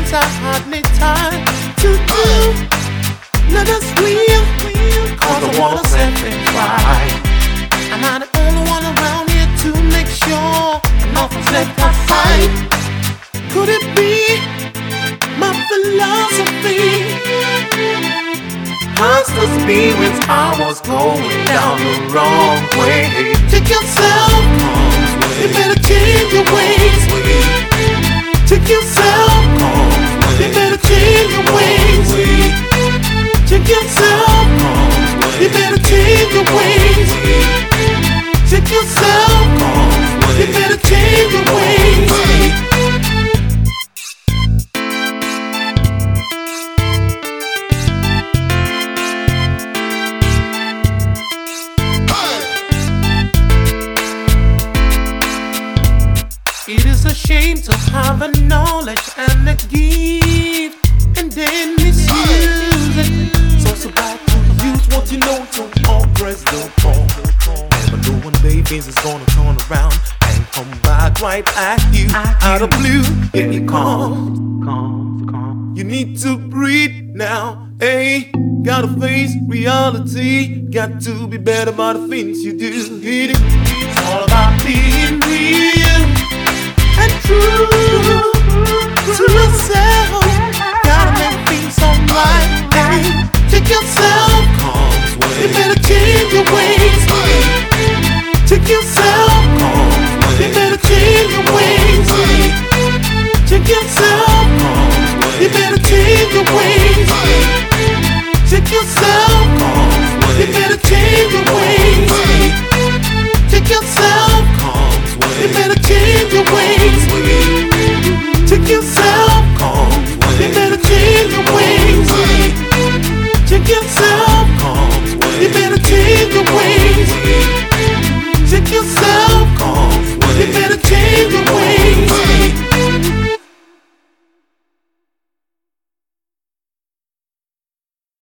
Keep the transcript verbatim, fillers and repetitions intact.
things I hardly time to do. Let us real, cause I wanna set things right. I'm not the only one around here to make sure nothing's left behind. Could it be my philosophy? Hostile spirits, I was going down the wrong way. Take yourself, you better change your ways. Take yourself, you better change your ways. Take yourself, you better change your ways. Take yourself, you better change your ways. It is a shame to have a knowledge and a gift and then misuse it. So it's about to use what you know to oppress the poor. Never know one day things is gonna turn around and come back right at you out of blue. Here it comes, comes, comes. You need to breathe now, hey. Gotta face reality. Got to be better about the things you do. It's all about being real.